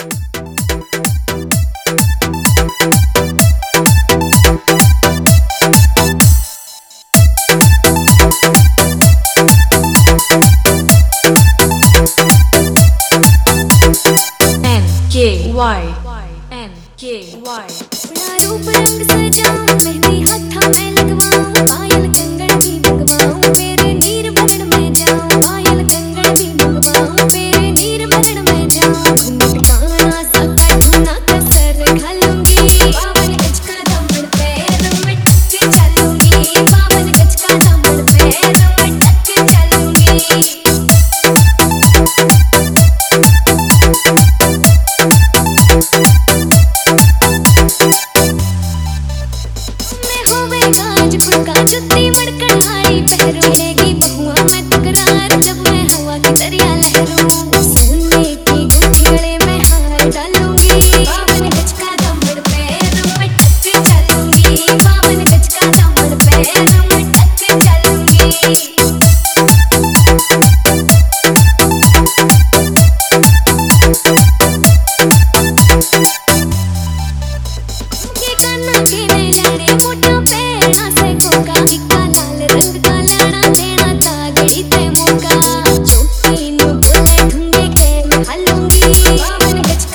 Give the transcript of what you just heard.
NKY अपना रूप रंग सजाऊं, मेहंदी हाथा मैं लगवाऊं, पायल कंगन भी मंगवाऊं, तेरे नीर भरण में जाऊं, पायल कंगन भी मंगवाऊं, तेरे नीर भरण में जाऊं, घूंघट काना सा धुना कसर घालूंगी, 52 गज का दामन पैर में टक चलूंगी, 52 गज का दामन पैर में टक चलूंगी। जुत्ती मड़कड़ हारी पहरू, मिलेगी बहुआ में तकरार जब मैं हवा की दरिया लहरूं, सोने की गुठी गले में हार डालूंगी, 52 गज का दामन पैर में टक चलूंगी, 52 गज का दामन पैर में टक चलूंगी। के काना के ने लाने मोटा पैना से खोका, इक्का लाल रंग का लाना देना तागड़ी ते मौका, चौकी नु बोले ढूंढे के मैं हालूंगी, 52 गज